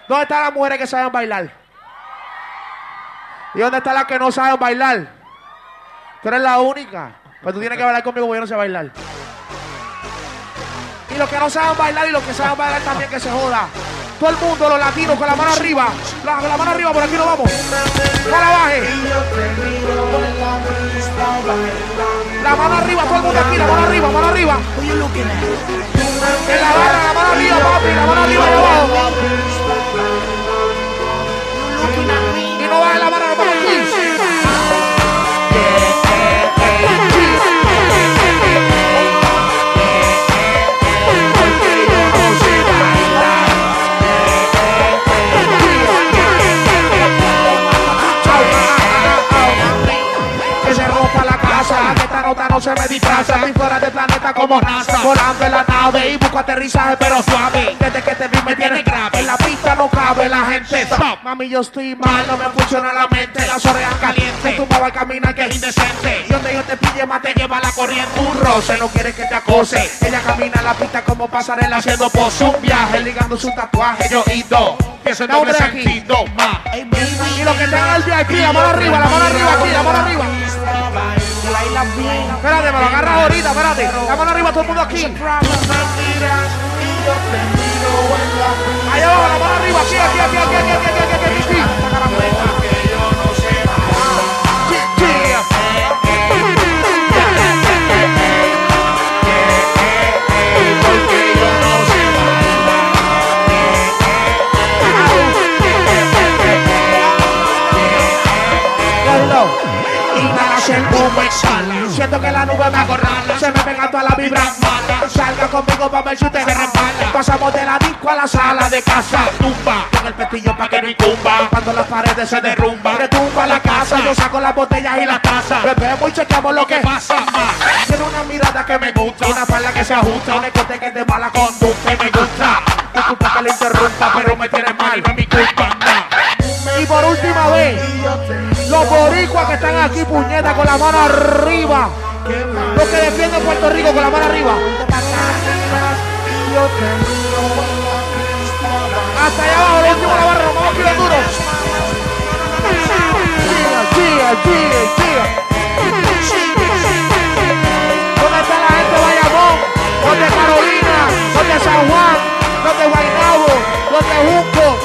¿Dónde están las mujeres que saben bailar? ¿Y dónde están las que no saben bailar? Tú eres la única. Pues tú tienes que bailar conmigo porque yo no sé bailar. Y los que no saben bailar y los que saben bailar también que se joda. Todo el mundo, los latinos, con la mano arriba. La mano arriba, por aquí nos vamos. No la baje. La mano arriba, todo el mundo aquí, la mano arriba, mano arriba. En la barra, la mano arriba, papi, la mano arriba y abajo. Y no baje la mano, la mano aquí. Que esta nota no se me disfraza. Estoy fuera del planeta como NASA, volando en la nave y busco aterrizaje pero suave. Desde que te vi me tienes grave. En la pista no cabe la gente. Stop. Mami, yo estoy mal, no me funciona la mente. Las orejas calientes, tu mamá camina que es indecente. Y donde yo te pille más te lleva la corriente. Un roce, no quiere que te acose. Ella camina en la pista como pasarela haciendo pos. Un viaje, ligando su tatuaje. Yo y dos, que eso no me sentido más. Y lo que tenga el VIP, la mano arriba, la mano arriba aquí, la mano arriba. Espérate, me lo agarras ahorita, espérate. La mano arriba, todo el mundo aquí. Ahí abajo, la mano arriba, aquí. El humo exhala. Siento que la nube me acorrala. Se me pega toda la vibra mala. Salga conmigo pa' ver si usted se resbala. Pasamos de la disco a la sala de casa. Tumba con el pestillo pa' que no incumba. Cuando las paredes se derrumban, retumba la casa. Yo saco las botellas y las tazas. Bebemos y chequeamos lo que pasa. Tiene una mirada que me gusta, una falda que se ajusta, un escote que es de mala conducta y me gusta. Disculpa que le interrumpa, pero me tiene mal y no es mi culpa. Y por última vez, los boricuas que están aquí, puñeta, con la mano arriba. Los que defienden Puerto Rico con la mano arriba. Hasta allá abajo, lo último de la barra, nos vamos aquí de duro. ¿Dónde está la gente de Bayamón? ¿Dónde Carolina? ¿Dónde San Juan? ¿Dónde Guaynabo? ¿Dónde Junco?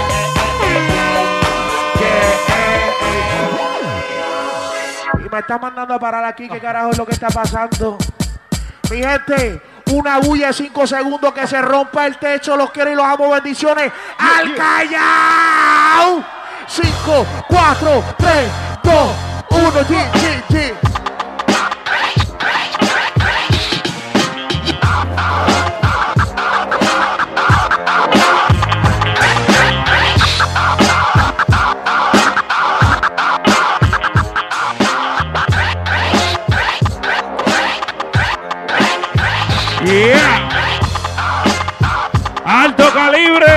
Me está mandando a parar aquí, ¿qué carajo es lo que está pasando? Mi gente, una bulla de 5 segundos que se rompa el techo, los quiero y los amo, bendiciones. ¡Al Callao! 5, 4, 3, 2, 1, G. Yeah. Alto calibre.